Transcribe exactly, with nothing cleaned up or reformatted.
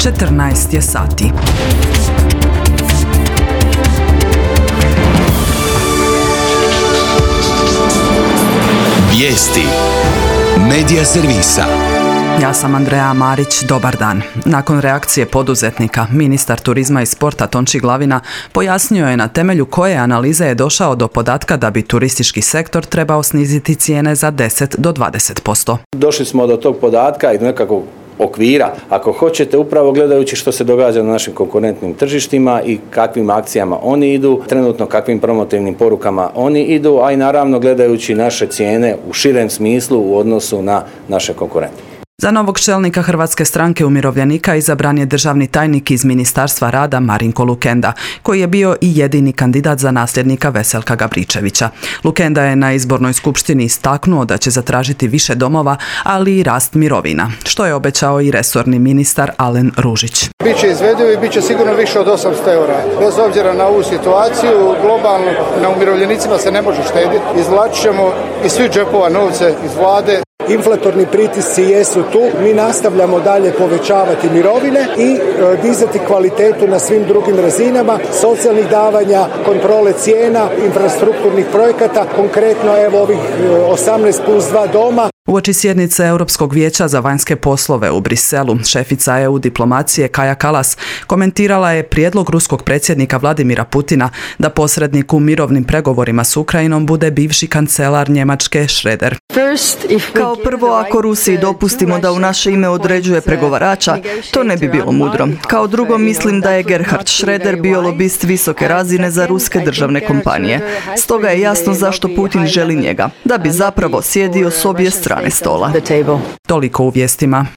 četrnaest je sati. Vijesti Medija servisa. Ja sam Andreja Marić, dobar dan. Nakon reakcije poduzetnika, ministar turizma i sporta Tonči Glavina pojasnio je na temelju koje analize je došao do podatka da bi turistički sektor trebao sniziti cijene za deset do dvadeset posto. Došli smo do tog podatka i do nekakvog okvira, ako hoćete, upravo gledajući što se događa na našim konkurentnim tržištima i kakvim akcijama oni idu, trenutno kakvim promotivnim porukama oni idu, a i naravno gledajući naše cijene u širem smislu u odnosu na naše konkurente. Za novog čelnika Hrvatske stranke umirovljenika izabran je državni tajnik iz Ministarstva rada Marinko Lukenda, koji je bio i jedini kandidat za nasljednika Veselka Gabričevića. Lukenda je na izbornoj skupštini istaknuo da će zatražiti više domova, ali i rast mirovina, što je obećao i resorni ministar Alen Ružić. Biće izvedivo i bit će sigurno više od osamsto eura. Bez obzira na ovu situaciju, globalno na umirovljenicima se ne može štediti. Izvlačit ćemo iz svih džepova novce iz vlade. Inflatorni pritisci jesu tu, mi nastavljamo dalje povećavati mirovine i e, dizati kvalitetu na svim drugim razinama, socijalnih davanja, kontrole cijena, infrastrukturnih projekata, konkretno evo ovih osamnaest plus dva doma. Uoči sjednice Europskog vijeća za vanjske poslove u Briselu, šefica E U diplomacije Kaja Kalas komentirala je prijedlog ruskog predsjednika Vladimira Putina da posrednik u mirovnim pregovorima s Ukrajinom bude bivši kancelar Njemačke Schröder. Kao prvo, ako Rusiji dopustimo da u naše ime određuje pregovarača, to ne bi bilo mudro. Kao drugo, mislim da je Gerhard Schröder bio lobist visoke razine za ruske državne kompanije. Stoga je jasno zašto Putin želi njega, da bi zapravo sjedio s obje strane stola. Toliko u vijestima.